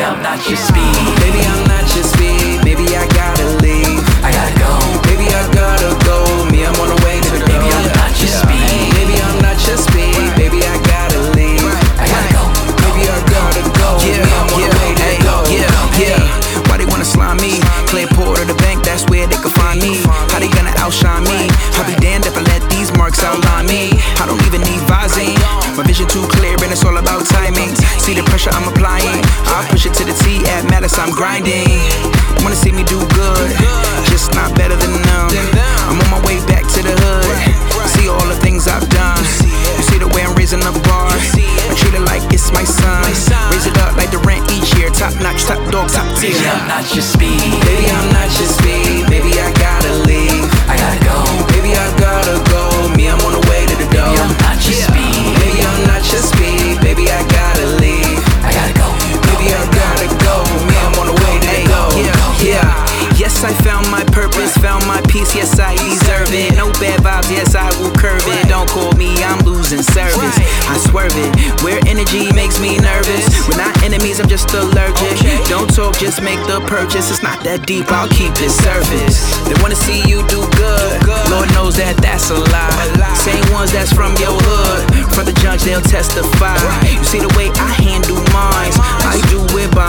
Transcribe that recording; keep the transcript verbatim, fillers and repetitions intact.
Baby, I'm not your speed. Baby, I'm not your speed. Baby, I gotta leave. I gotta go. Baby, I gotta go. Me, I'm on the way to the Baby, I'm not your speed. Baby, I'm not your speed. Baby, I gotta leave. I gotta go. Baby, I gotta go. Yeah, me, I'm on yeah, the way to hey, go. yeah, yeah. Why they wanna slime me? Clayport or the bank, that's where they can find me. How they gonna outshine me? I'll be damned if I let these marks outline me. I don't even need Visine. My vision too clear and it's all about timing. See the pressure I'm applying. I'll push it to the T at Mattis, I'm grinding. Wanna see me do good, just not better than them. I'm on my way back to the hood. See all the things I've done. You see the way I'm raising the bar. I treat it like it's my son. Raise it up like the rent each year. Top notch, top dog, top tier. Baby, I'm not your speed. Baby, I'm not your speed. Baby, I gotta leave. I gotta go. Baby, I gotta go. Me, I'm on the way to the door. Baby, I'm not your speed. Baby, I'm not your speed. Baby, I gotta leave. I gotta go. Baby, I gotta go. Me, I'm on the way to the door. Yeah, yeah. Yes, I found my purpose, found my peace. Yes, I deserve it. No bad vibes. Yes, I will curve it. Don't call me, I'm losing service. I swerve it. Where energy makes me nervous. We're not enemies, I'm just allergic. Don't talk, just make the purchase. It's not that deep, I'll keep it surface. They wanna see you do good. Lord knows that that's a lie. Same ones that's from your hood. For the judge, they'll testify. You see the way I handle mines. I do it by